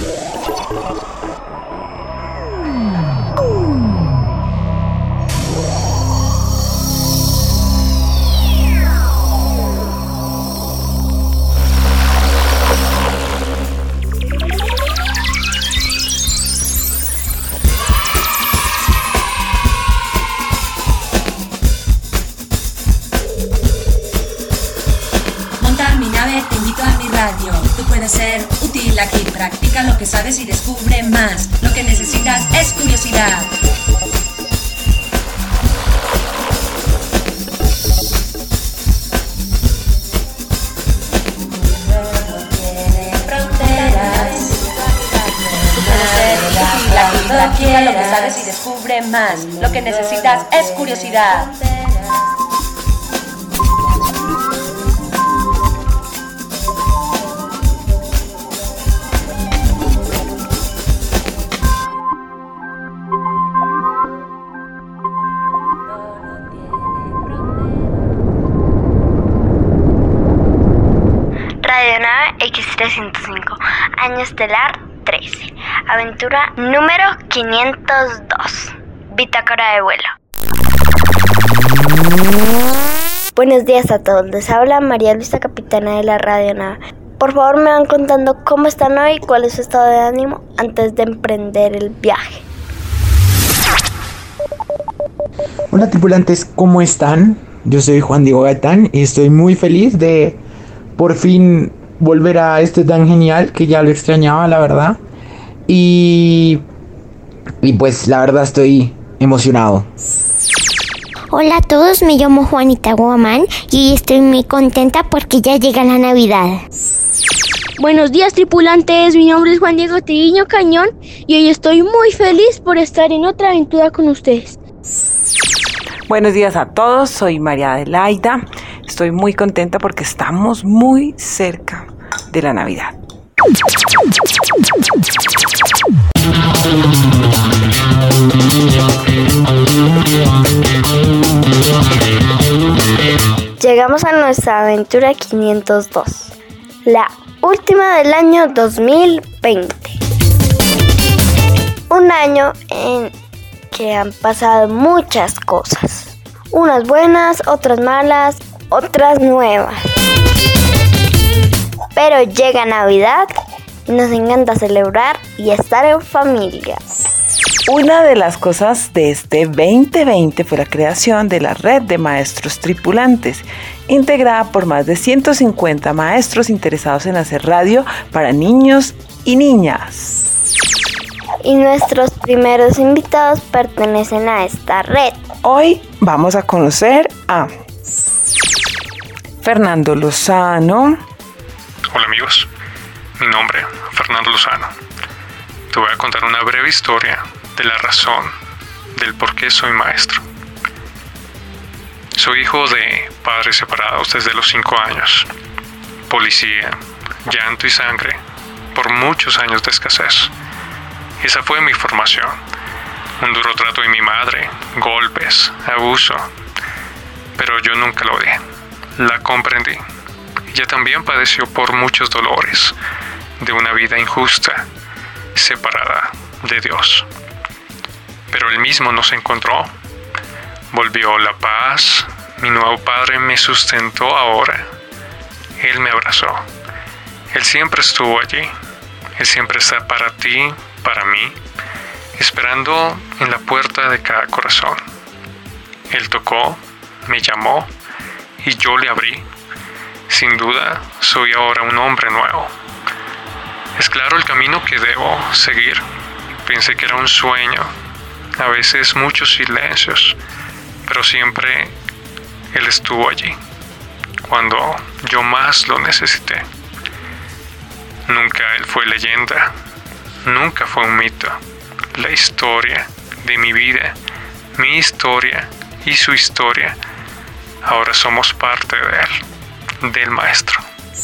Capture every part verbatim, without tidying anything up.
Te invito a mi radio. Tú puedes ser útil aquí. Practica lo que sabes y descubre más. Lo que necesitas es curiosidad. Practica lo que sabes y descubre más. Lo que necesitas es curiosidad. Radionave equis trescientos cinco, año estelar trece, aventura número quinientos dos, bitácora de vuelo. Buenos días a todos, les habla María Luisa, capitana de la radionave. Por favor, me van contando cómo están hoy y cuál es su estado de ánimo antes de emprender el viaje. Hola tripulantes, ¿cómo están? Yo soy Juan Diego Gaitán y estoy muy feliz de por fin volver a este tan genial que ya lo extrañaba, la verdad. Y, y pues la verdad estoy emocionado. Hola a todos, me llamo Juanita Guamán y estoy muy contenta porque ya llega la Navidad. Buenos días tripulantes, mi nombre es Juan Diego Triviño Cañón y hoy estoy muy feliz por estar en otra aventura con ustedes. Buenos días a todos, soy María Adelaida. Estoy muy contenta porque estamos muy cerca de la Navidad. Llegamos a nuestra aventura quinientos dos, la última del año dos mil veinte. Un año en que han pasado muchas cosas, unas buenas, otras malas, otras nuevas. Pero llega Navidad y nos encanta celebrar y estar en familia. Una de las cosas de este veinte veinte fue la creación de la Red de Maestros Tripulantes, integrada por más de ciento cincuenta maestros interesados en hacer radio para niños y niñas. Y nuestros primeros invitados pertenecen a esta red. Hoy vamos a conocer a Fernando Lozano. Hola amigos, mi nombre es Fernando Lozano. Te voy a contar una breve historia de la razón del por qué soy maestro. Soy hijo de padres separados desde los cinco años, policía, llanto y sangre por muchos años de escasez. Esa fue mi formación. Un duro trato de mi madre, golpes, abuso. Pero yo nunca lo odié. La comprendí. Ella también padeció por muchos dolores de una vida injusta, separada de Dios. Pero Él mismo nos encontró. Volvió la paz. Mi nuevo padre me sustentó ahora. Él me abrazó. Él siempre estuvo allí. Él siempre está para ti, para mí, esperando en la puerta de cada corazón. Él tocó, me llamó y yo le abrí. Sin duda, soy ahora un hombre nuevo. Es claro el camino que debo seguir. Pensé que era un sueño, a veces muchos silencios, pero siempre Él estuvo allí, cuando yo más lo necesité. Nunca Él fue leyenda, nunca fue un mito. La historia de mi vida, mi historia y su historia, ahora somos parte de Él, del Maestro.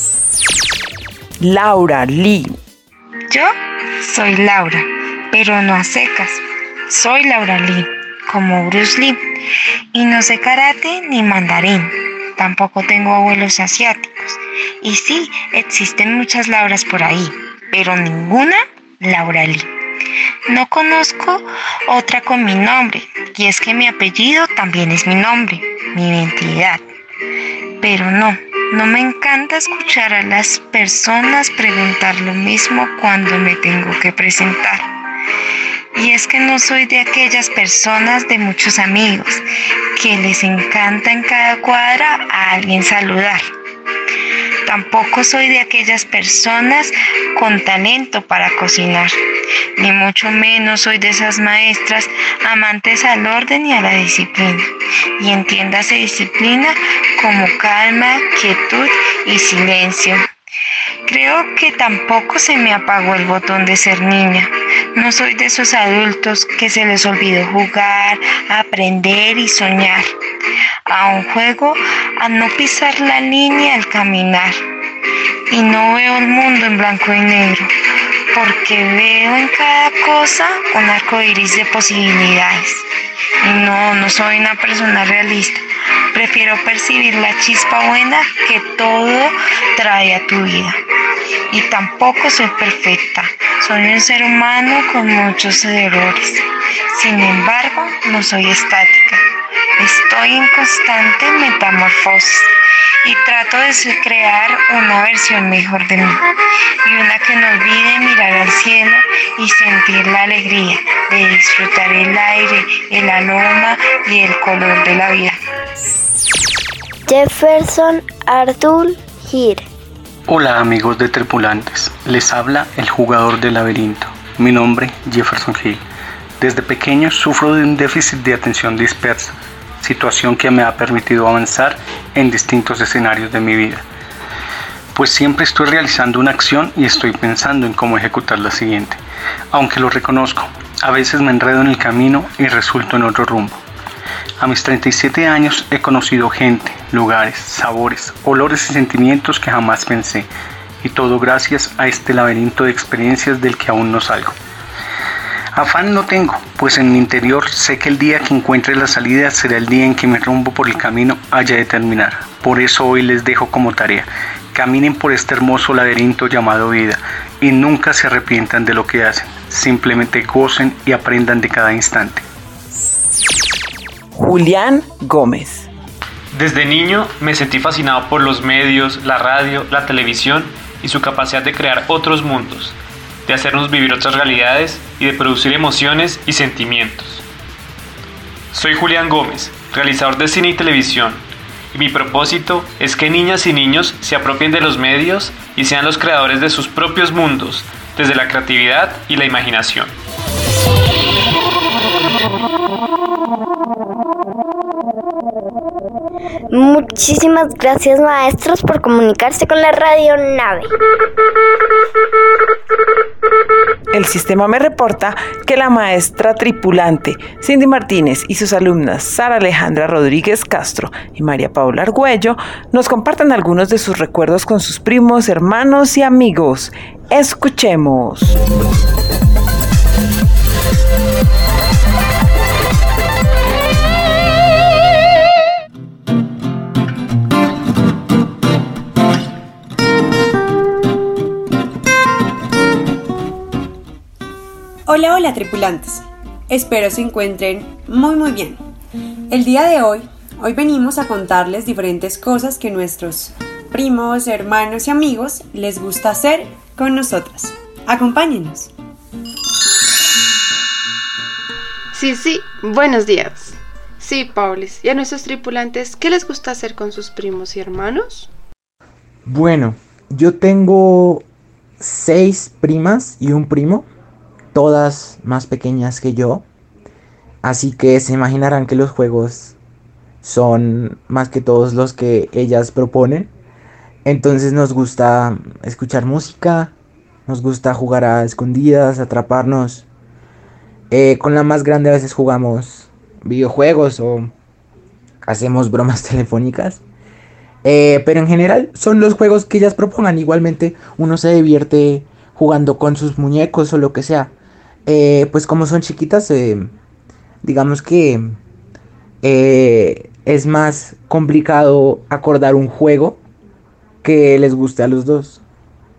Laura Lee. Yo soy Laura, pero no a secas. Soy Laura Lee, como Bruce Lee, y no sé karate ni mandarín. Tampoco tengo abuelos asiáticos. Y sí, existen muchas Lauras por ahí, pero ninguna Laura Lee. No conozco otra con mi nombre, y es que mi apellido también es mi nombre, mi identidad. Pero no, no me encanta escuchar a las personas preguntar lo mismo cuando me tengo que presentar. Y es que no soy de aquellas personas de muchos amigos que les encanta en cada cuadra a alguien saludar. Tampoco soy de aquellas personas con talento para cocinar, ni mucho menos soy de esas maestras amantes al orden y a la disciplina. Y entiéndase disciplina como calma, quietud y silencio. Creo que tampoco se me apagó el botón de ser niña. No soy de esos adultos que se les olvidó jugar, aprender y soñar. Aún juego a no pisar la línea al caminar. Y no veo el mundo en blanco y negro, porque veo en cada cosa un arco iris de posibilidades. Y no, no soy una persona realista. Prefiero percibir la chispa buena que todo trae a tu vida. Y tampoco soy perfecta. Soy un ser humano con muchos errores. Sin embargo, no soy estática. Estoy en constante metamorfosis y trato de crear una versión mejor de mí, y una que no olvide mirar al cielo y sentir la alegría de disfrutar el aire, el aroma y el color de la vida. Jefferson Artur Gir. Hola amigos de Tripulantes, les habla el jugador del laberinto. Mi nombre, Jefferson Hill. Desde pequeño sufro de un déficit de atención dispersa, situación que me ha permitido avanzar en distintos escenarios de mi vida. Pues siempre estoy realizando una acción y estoy pensando en cómo ejecutar la siguiente. Aunque lo reconozco, a veces me enredo en el camino y resulto en otro rumbo. A mis treinta y siete años he conocido gente, lugares, sabores, olores y sentimientos que jamás pensé, y todo gracias a este laberinto de experiencias del que aún no salgo. Afán no tengo, pues en mi interior sé que el día que encuentre la salida será el día en que mi rumbo por el camino haya de terminar. Por eso hoy les dejo como tarea: caminen por este hermoso laberinto llamado vida y nunca se arrepientan de lo que hacen. Simplemente gocen y aprendan de cada instante. Julián Gómez. Desde niño me sentí fascinado por los medios, la radio, la televisión y su capacidad de crear otros mundos, de hacernos vivir otras realidades y de producir emociones y sentimientos. Soy Julián Gómez, realizador de cine y televisión, y mi propósito es que niñas y niños se apropien de los medios y sean los creadores de sus propios mundos, desde la creatividad y la imaginación. Muchísimas gracias, maestros, por comunicarse con la radionave. El sistema me reporta que la maestra tripulante Cindy Martínez y sus alumnas Sara Alejandra Rodríguez Castro y María Paula Argüello nos comparten algunos de sus recuerdos con sus primos, hermanos y amigos. Escuchemos. Hola, hola tripulantes, espero se encuentren muy muy bien. El día de hoy, hoy venimos a contarles diferentes cosas que nuestros primos, hermanos y amigos les gusta hacer con nosotros. Acompáñenos. Sí, sí, buenos días. Sí, Paulis, ¿y a nuestros tripulantes qué les gusta hacer con sus primos y hermanos? Bueno, yo tengo seis primas y un primo, todas más pequeñas que yo, así que se imaginarán que los juegos son más que todos los que ellas proponen. Entonces nos gusta escuchar música, nos gusta jugar a escondidas, atraparnos. Eh, con la más grande a veces jugamos videojuegos o hacemos bromas telefónicas. Eh, pero en general son los juegos que ellas propongan. Igualmente uno se divierte jugando con sus muñecos o lo que sea. Eh, pues como son chiquitas, eh, digamos que eh, es más complicado acordar un juego que les guste a los dos.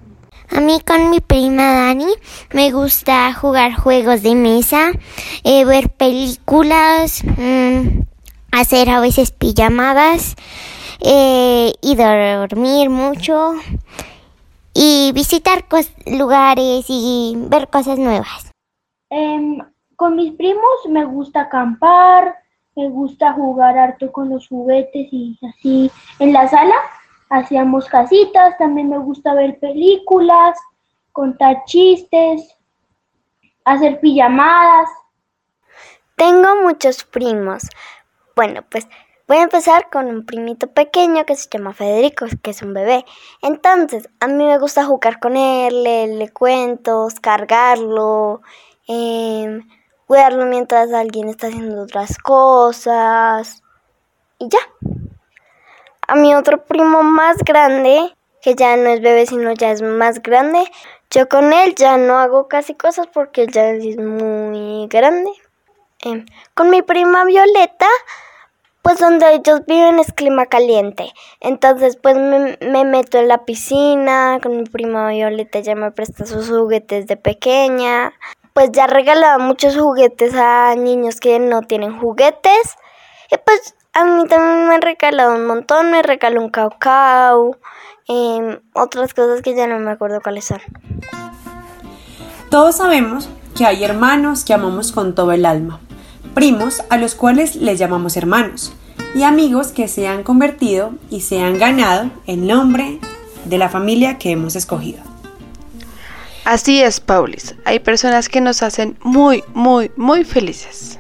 A mí con mi prima Dani me gusta jugar juegos de mesa, eh, ver películas, mmm, hacer a veces pijamadas, eh, y dormir mucho y visitar cos- lugares y ver cosas nuevas. Eh, con mis primos me gusta acampar, me gusta jugar harto con los juguetes y así en la sala. Hacíamos casitas, también me gusta ver películas, contar chistes, hacer pijamadas. Tengo muchos primos. Bueno, pues voy a empezar con un primito pequeño que se llama Federico, que es un bebé. Entonces, a mí me gusta jugar con él, leerle cuentos, cargarlo, eh, cuidarlo mientras alguien está haciendo otras cosas y ya. A mi otro primo más grande, que ya no es bebé sino ya es más grande, yo con él ya no hago casi cosas porque él ya es muy grande. Eh, con mi prima Violeta, pues donde ellos viven es clima caliente. Entonces pues me, me meto en la piscina, con mi prima Violeta ya me presta sus juguetes de pequeña. Pues ya regalaba muchos juguetes a niños que no tienen juguetes. Y pues a mí también me han regalado un montón, me regaló un caucao, eh, otras cosas que ya no me acuerdo cuáles son. Todos sabemos que hay hermanos que amamos con todo el alma, primos a los cuales les llamamos hermanos, y amigos que se han convertido y se han ganado el nombre de la familia que hemos escogido. Así es, Paulis. Hay personas que nos hacen muy, muy, muy felices.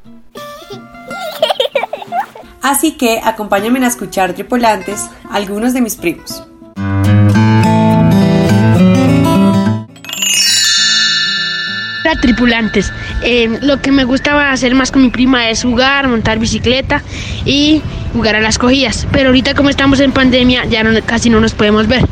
Así que acompáñame a escuchar, tripulantes, algunos de mis primos. Hola, tripulantes. Eh, lo que me gustaba hacer más con mi prima es jugar, montar bicicleta y jugar a las cogidas. Pero ahorita como estamos en pandemia ya no, casi no nos podemos ver.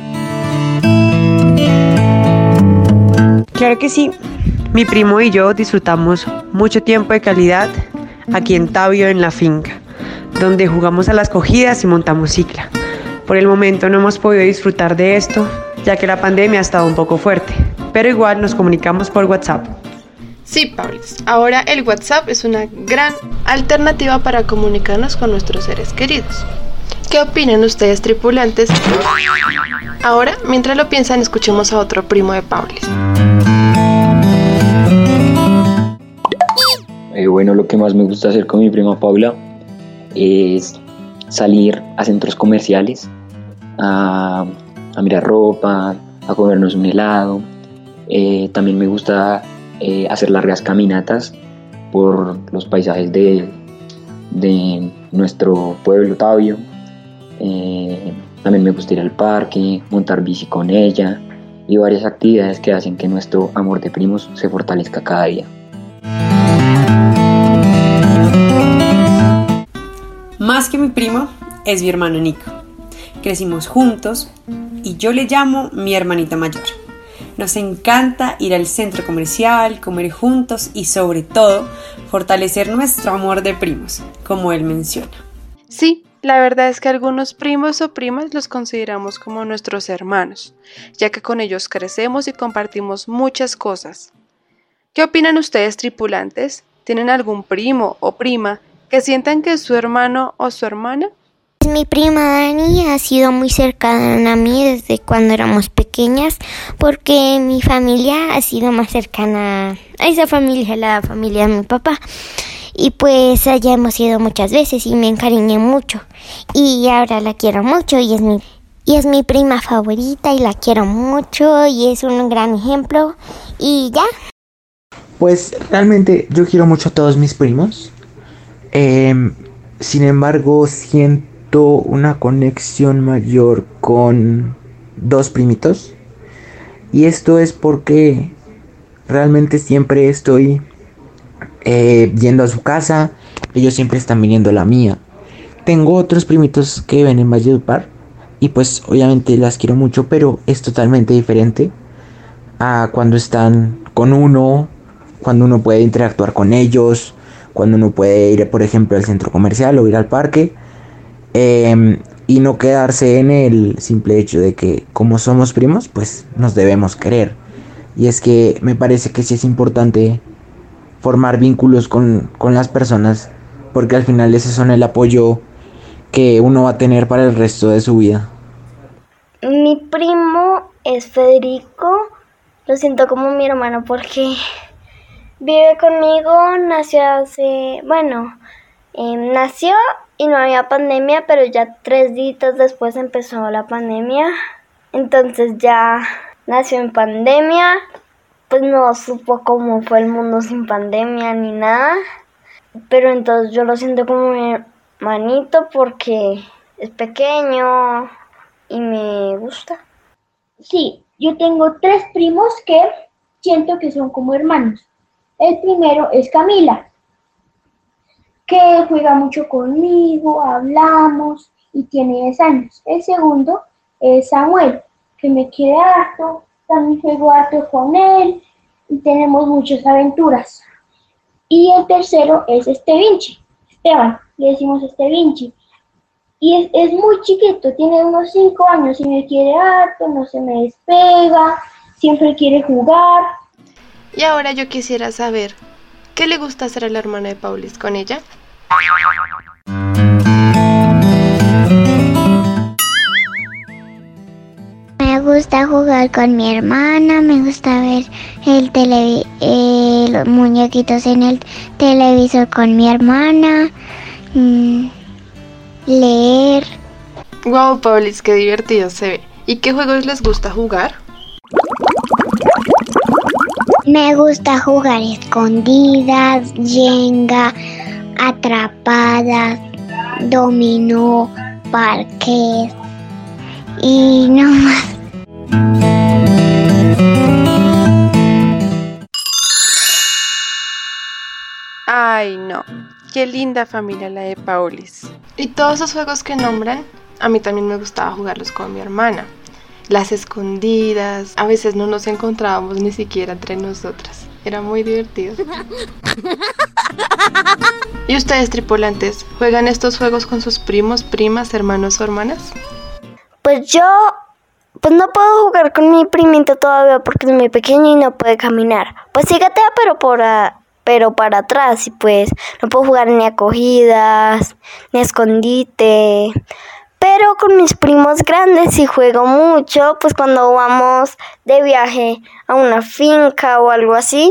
Claro que sí. Mi primo y yo disfrutamos mucho tiempo de calidad aquí en Tabio, en la finca, donde jugamos a las cogidas y montamos cicla. Por el momento no hemos podido disfrutar de esto, ya que la pandemia ha estado un poco fuerte, pero igual nos comunicamos por WhatsApp. Sí, Paulis. Ahora el WhatsApp es una gran alternativa para comunicarnos con nuestros seres queridos. ¿Qué opinan ustedes, tripulantes? Ahora, mientras lo piensan, escuchemos a otro primo de Paulis. Eh, bueno, lo que más me gusta hacer con mi prima Paula es salir a centros comerciales, a, a mirar ropa, a comernos un helado. Eh, también me gusta eh, hacer largas caminatas por los paisajes de, de nuestro pueblo Tabio. Eh, también me gusta ir al parque, montar bici con ella y varias actividades que hacen que nuestro amor de primos se fortalezca cada día. Más que mi primo, es mi hermano Nico. Crecimos juntos y yo le llamo mi hermanita mayor. Nos encanta ir al centro comercial, comer juntos y sobre todo fortalecer nuestro amor de primos, como él menciona. Sí, la verdad es que algunos primos o primas los consideramos como nuestros hermanos, ya que con ellos crecemos y compartimos muchas cosas. ¿Qué opinan ustedes, tripulantes? ¿Tienen algún primo o prima que sientan que es su hermano o su hermana? Mi prima Dani ha sido muy cercana a mí desde cuando éramos pequeñas, porque mi familia ha sido más cercana a esa familia, la familia de mi papá. Y pues allá hemos ido muchas veces y me encariñé mucho. Y ahora la quiero mucho y es mi, y es mi prima favorita y la quiero mucho y es un gran ejemplo. Y ya. Pues realmente yo quiero mucho a todos mis primos. Eh, sin embargo, siento una conexión mayor con dos primitos. Y esto es porque realmente siempre estoy eh, yendo a su casa. Ellos siempre están viniendo a la mía. Tengo otros primitos que viven en Valledupar y pues obviamente las quiero mucho, pero es totalmente diferente a cuando están con uno, cuando uno puede interactuar con ellos, cuando uno puede ir, por ejemplo, al centro comercial o ir al parque. Eh, y no quedarse en el simple hecho de que como somos primos, pues nos debemos querer. Y es que me parece que sí es importante formar vínculos con, con las personas, porque al final ese son el apoyo que uno va a tener para el resto de su vida. Mi primo es Federico, lo siento como mi hermano porque vive conmigo, nació hace, bueno, eh, nació y no había pandemia, pero ya tres días después empezó la pandemia, entonces ya nació en pandemia, pues no supo cómo fue el mundo sin pandemia ni nada, pero entonces yo lo siento como mi hermanito porque es pequeño y me gusta. Sí, yo tengo tres primos que siento que son como hermanos. El primero es Camila, que juega mucho conmigo, hablamos y tiene diez años. El segundo es Samuel, que me quiere harto, también juego harto con él y tenemos muchas aventuras. Y el tercero es Estevinchi, Esteban, le decimos Estevinchi. Y es, es muy chiquito, tiene unos cinco años y me quiere harto, no se me despega, siempre quiere jugar. Y ahora yo quisiera saber, ¿qué le gusta hacer a la hermana de Paulis con ella? Me gusta jugar con mi hermana, me gusta ver el tele, eh, los muñequitos en el televisor con mi hermana, mmm, leer. Wow, Paulis, qué divertido se ve. ¿Y qué juegos les gusta jugar? Me gusta jugar escondidas, yenga, atrapadas, dominó, parqués y no más. Ay, no. Qué linda familia la de Paulis. Y todos esos juegos que nombran, a mí también me gustaba jugarlos con mi hermana. Las escondidas, a veces no nos encontrábamos ni siquiera entre nosotras. Era muy divertido. ¿Y ustedes, tripulantes, juegan estos juegos con sus primos, primas, hermanos o hermanas? Pues yo, pues no puedo jugar con mi primito todavía porque es muy pequeño y no puede caminar. Pues sí gatea, pero por a, pero para atrás, y pues no puedo jugar ni a cogidas, ni a escondite. Pero con mis primos grandes sí juego mucho, pues cuando vamos de viaje a una finca o algo así,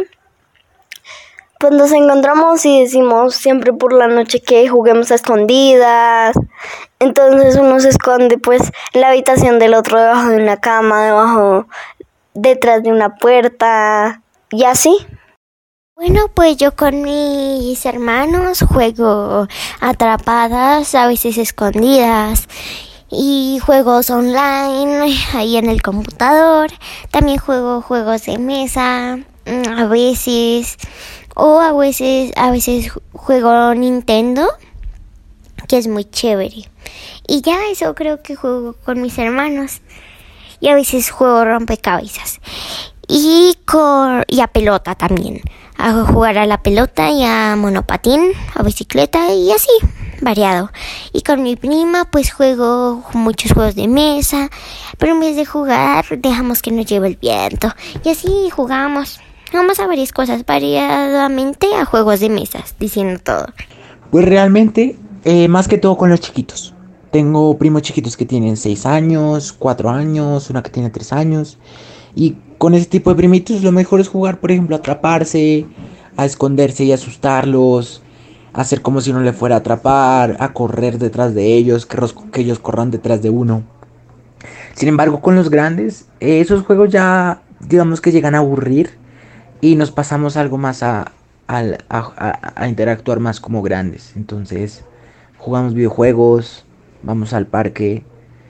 pues nos encontramos y decimos siempre por la noche que juguemos a escondidas. Entonces uno se esconde pues en la habitación del otro, debajo de una cama, debajo, detrás de una puerta y así. Bueno, pues yo con mis hermanos juego atrapadas, a veces escondidas, y juegos online ahí en el computador. También juego juegos de mesa, a veces, o a veces, a veces juego Nintendo, que es muy chévere. Y ya eso creo que juego con mis hermanos. Y a veces juego rompecabezas. Y, con, y a pelota también. A jugar a la pelota y a monopatín, a bicicleta y así, variado. Y con mi prima pues juego muchos juegos de mesa, pero en vez de jugar dejamos que nos lleve el viento. Y así jugamos, jugamos a varias cosas, variadamente a juegos de mesas, diciendo todo. Pues realmente, eh, más que todo con los chiquitos. Tengo primos chiquitos que tienen seis años, cuatro años, una que tiene tres años. Y con ese tipo de primitos lo mejor es jugar, por ejemplo, a atraparse, a esconderse y asustarlos, a hacer como si uno le fuera a atrapar, a correr detrás de ellos, que, ros- que ellos corran detrás de uno. Sin embargo, con los grandes, eh, esos juegos ya, digamos que llegan a aburrir y nos pasamos algo más a, al- a, a- a interactuar más como grandes. Entonces, jugamos videojuegos, vamos al parque.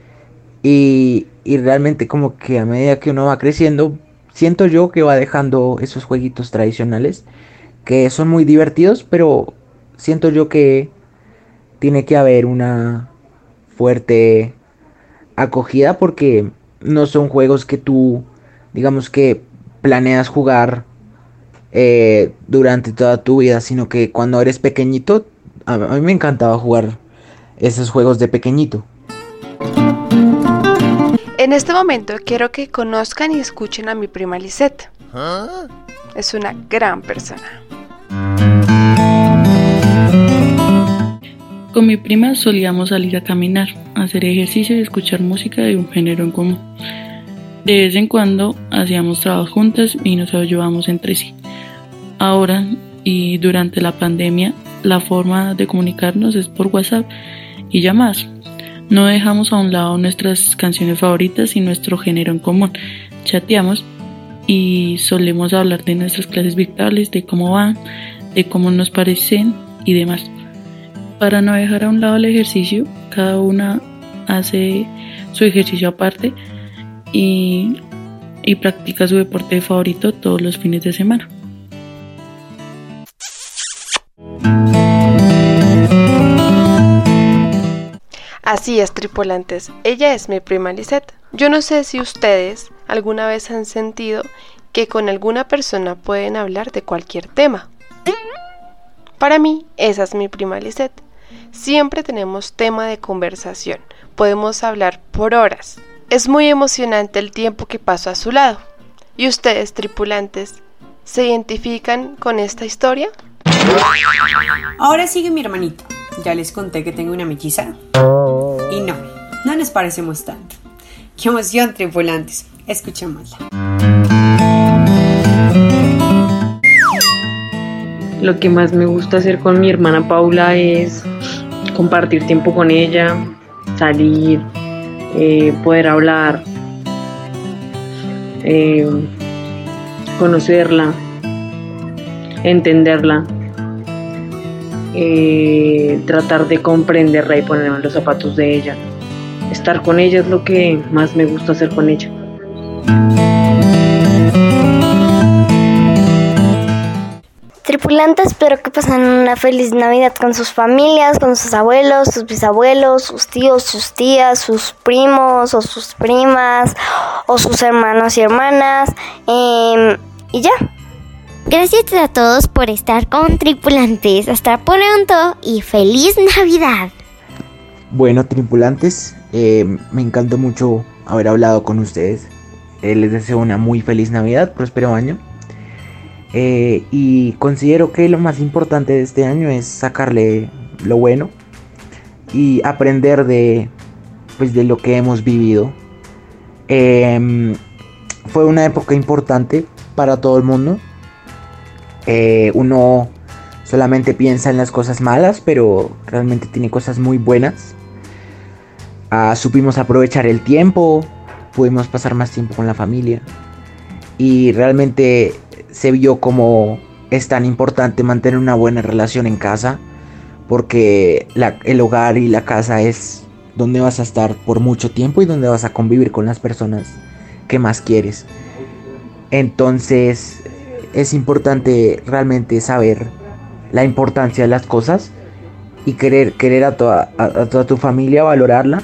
Y, y realmente como que a medida que uno va creciendo, siento yo que va dejando esos jueguitos tradicionales que son muy divertidos, pero siento yo que tiene que haber una fuerte acogida porque no son juegos que tú, digamos que planeas jugar eh, durante toda tu vida, sino que cuando eres pequeñito, a, a mí me encantaba jugar esos juegos de pequeñito. En este momento quiero que conozcan y escuchen a mi prima Lisette. ¿Ah? Es una gran persona. Con mi prima solíamos salir a caminar, hacer ejercicio y escuchar música de un género en común. De vez en cuando hacíamos trabajos juntas y nos ayudábamos entre sí. Ahora y durante la pandemia, la forma de comunicarnos es por WhatsApp y llamadas. No dejamos a un lado nuestras canciones favoritas y nuestro género en común. Chateamos y solemos hablar de nuestras clases virtuales, de cómo van, de cómo nos parecen y demás. Para no dejar a un lado el ejercicio, cada una hace su ejercicio aparte y, y practica su deporte favorito todos los fines de semana. Así es, tripulantes, ella es mi prima Lisette. Yo no sé si ustedes alguna vez han sentido que con alguna persona pueden hablar de cualquier tema. Para mí, esa es mi prima Lisette. Siempre tenemos tema de conversación, podemos hablar por horas. Es muy emocionante el tiempo que paso a su lado. ¿Y ustedes, tripulantes, se identifican con esta historia? Ahora sigue mi hermanito. Ya les conté que tengo una melliza. Y no, no nos parecemos tanto. ¡Qué emoción, tripulantes! Escuchémosla. Lo que más me gusta hacer con mi hermana Paula es compartir tiempo con ella, salir, eh, poder hablar, eh, conocerla, entenderla, eh, tratar de comprenderla y ponerme en los zapatos de ella. Estar con ella es lo que más me gusta hacer con ella. Tripulantes, espero que pasen una feliz Navidad con sus familias, con sus abuelos, sus bisabuelos, sus tíos, sus tías, sus primos o sus primas o sus hermanos y hermanas. Eh, y ya. Gracias a todos por estar con Tripulantes. Hasta pronto y feliz Navidad. Bueno, tripulantes, eh, me encantó mucho haber hablado con ustedes. Eh, les deseo una muy feliz Navidad, próspero año. Eh, y considero que lo más importante de este año es sacarle lo bueno y aprender de, pues, de lo que hemos vivido. Eh, fue una época importante para todo el mundo. Eh, uno solamente piensa en las cosas malas, pero realmente tiene cosas muy buenas. Ah, supimos aprovechar el tiempo, pudimos pasar más tiempo con la familia y realmente se vio como es tan importante mantener una buena relación en casa, porque la, el hogar y la casa es donde vas a estar por mucho tiempo y donde vas a convivir con las personas que más quieres. Entonces es importante realmente saber la importancia de las cosas y querer, querer a, toda, a, a toda tu familia, valorarla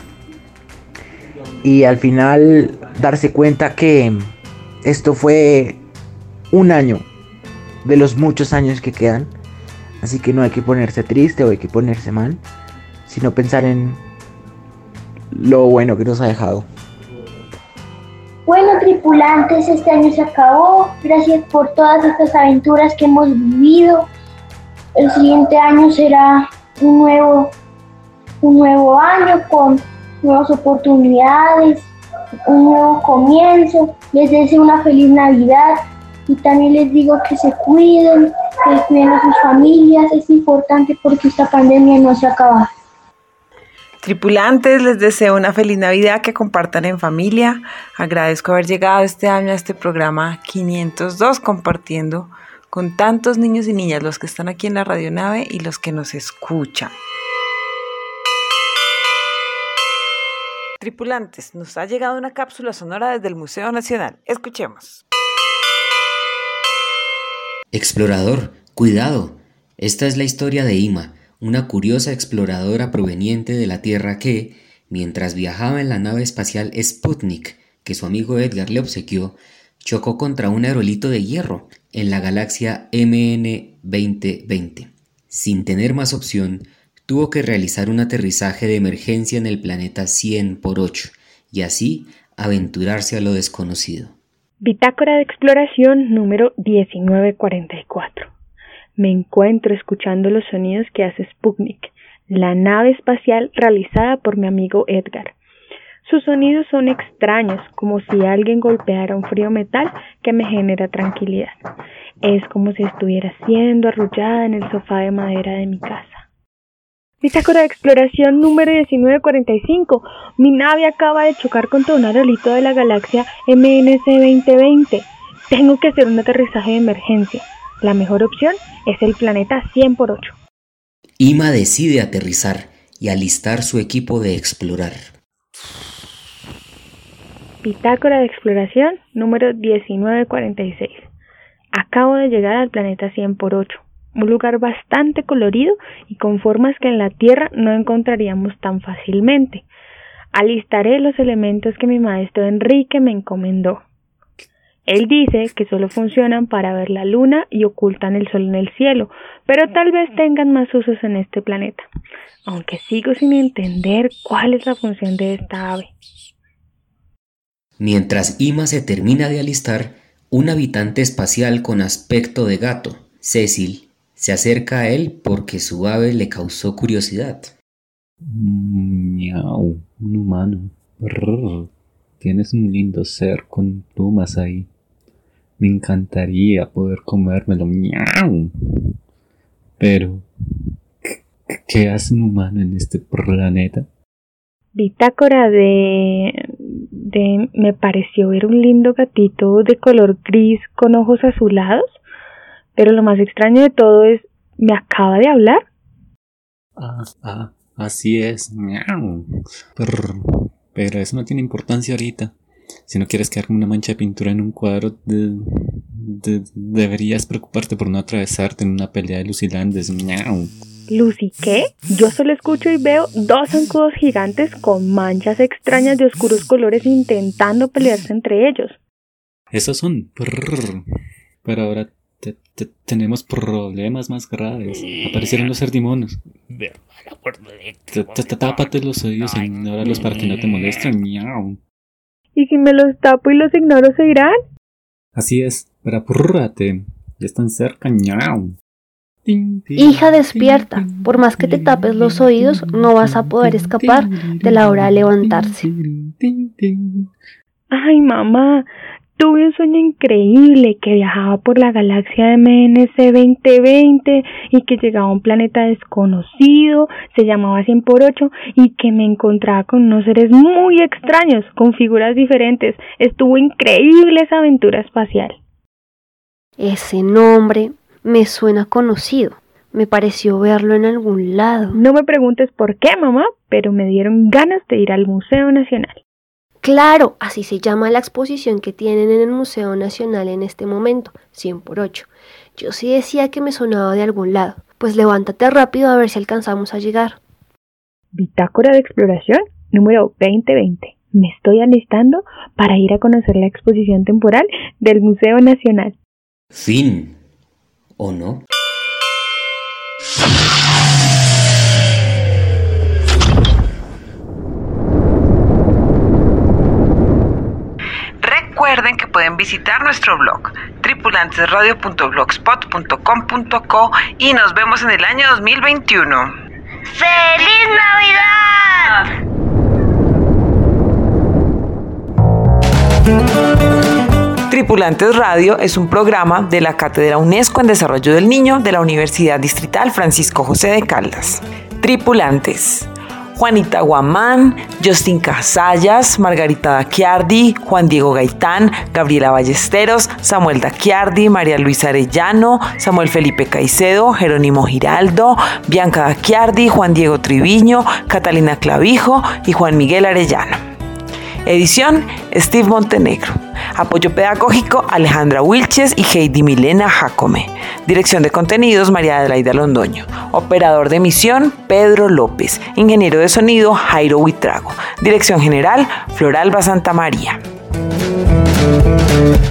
y al final darse cuenta que esto fue un año de los muchos años que quedan, así que no hay que ponerse triste o hay que ponerse mal, sino pensar en lo bueno que nos ha dejado. Bueno, tripulantes, este año se acabó. Gracias por todas estas aventuras que hemos vivido. El siguiente año será un nuevo, un nuevo año con nuevas oportunidades, un nuevo comienzo. Les deseo una feliz Navidad. Y también les digo que se cuiden, que cuiden a sus familias. Es importante porque esta pandemia no se acaba. Tripulantes, les deseo una feliz Navidad, que compartan en familia. Agradezco haber llegado este año a este programa quinientos dos, compartiendo con tantos niños y niñas, los que están aquí en la radionave y los que nos escuchan. Tripulantes, nos ha llegado una cápsula sonora desde el Museo Nacional. Escuchemos. Explorador, cuidado. Esta es la historia de Ima, una curiosa exploradora proveniente de la Tierra que, mientras viajaba en la nave espacial Sputnik, que su amigo Edgar le obsequió, chocó contra un aerolito de hierro en la galaxia M N veinte veinte. Sin tener más opción, tuvo que realizar un aterrizaje de emergencia en el planeta cien por ocho y así aventurarse a lo desconocido. Bitácora de exploración número diecinueve cuarenta y cuatro. Me encuentro escuchando los sonidos que hace Sputnik, la nave espacial realizada por mi amigo Edgar. Sus sonidos son extraños, como si alguien golpeara un frío metal que me genera tranquilidad. Es como si estuviera siendo arrullada en el sofá de madera de mi casa. Bitácora de exploración número diecinueve cuarenta y cinco. Mi nave acaba de chocar contra un aerolito de la galaxia M N C veinte veinte. Tengo que hacer un aterrizaje de emergencia. La mejor opción es el planeta cien por ocho. Ima decide aterrizar y alistar su equipo de explorar. Bitácora de exploración número diecinueve cuarenta y seis. Acabo de llegar al planeta cien por ocho, un lugar bastante colorido y con formas que en la Tierra no encontraríamos tan fácilmente. Alistaré los elementos que mi maestro Enrique me encomendó. Él dice que solo funcionan para ver la luna y ocultan el sol en el cielo, pero tal vez tengan más usos en este planeta, aunque sigo sin entender cuál es la función de esta ave. Mientras Ima se termina de alistar, un habitante espacial con aspecto de gato, Cecil, se acerca a él porque su ave le causó curiosidad. Miau, un humano. Brrr, tienes un lindo ser con plumas ahí. Me encantaría poder comérmelo. Miau. Pero, ¿qué hace un humano en este planeta? Bitácora de... de... me pareció ver un lindo gatito de color gris con ojos azulados, pero lo más extraño de todo es, ¿me acaba de hablar? Ah, ah, así es. Miau. Brr, pero eso no tiene importancia ahorita. Si no quieres quedar con una mancha de pintura en un cuadro, de, de, deberías preocuparte por no atravesarte en una pelea de lucilandes. Miau. ¿Lucy qué? Yo solo escucho y veo dos zancudos gigantes con manchas extrañas de oscuros colores intentando pelearse entre ellos. Esos son. Brrr. Pero ahora te, te, tenemos problemas más graves. Aparecieron los cerdimonos. T- t- Tápate los oídos e ignóralos para que no te molesten. Miau. ¿Y si me los tapo y los ignoro se irán? Así es, pero apúrate. Ya están cerca. Miau. Hija, despierta. Por más que te tapes los oídos, no vas a poder escapar de la hora de levantarse. Ay, mamá, tuve un sueño increíble que viajaba por la galaxia M N C veinte veinte y que llegaba a un planeta desconocido, se llamaba cien por ocho y que me encontraba con unos seres muy extraños, con figuras diferentes. Estuvo increíble esa aventura espacial. Ese nombre me suena conocido. Me pareció verlo en algún lado. No me preguntes por qué, mamá, pero me dieron ganas de ir al Museo Nacional. Claro, así se llama la exposición que tienen en el Museo Nacional en este momento, cien por ocho. Yo sí decía que me sonaba de algún lado. Pues levántate rápido a ver si alcanzamos a llegar. Bitácora de exploración número veinte veinte. Me estoy alistando para ir a conocer la exposición temporal del Museo Nacional. Fin. ¿O no? Recuerden que pueden visitar nuestro blog tripulantesradio punto blogspot punto com punto co y nos vemos en el año dos mil veintiuno. ¡Feliz Navidad! Tripulantes Radio es un programa de la Cátedra UNESCO en Desarrollo del Niño de la Universidad Distrital Francisco José de Caldas. Tripulantes: Juanita Guamán, Justin Casallas, Margarita Daquiardi, Juan Diego Gaitán, Gabriela Ballesteros, Samuel Daquiardi, María Luisa Arellano, Samuel Felipe Caicedo, Jerónimo Giraldo, Bianca Daquiardi, Juan Diego Triviño, Catalina Clavijo y Juan Miguel Arellano. Edición: Steve Montenegro. Apoyo pedagógico: Alejandra Wilches y Heidi Milena Jacome. Dirección de contenidos: María Adelaida Londoño. Operador de emisión: Pedro López. Ingeniero de sonido: Jairo Huitrago. Dirección general: Floralba Santamaría.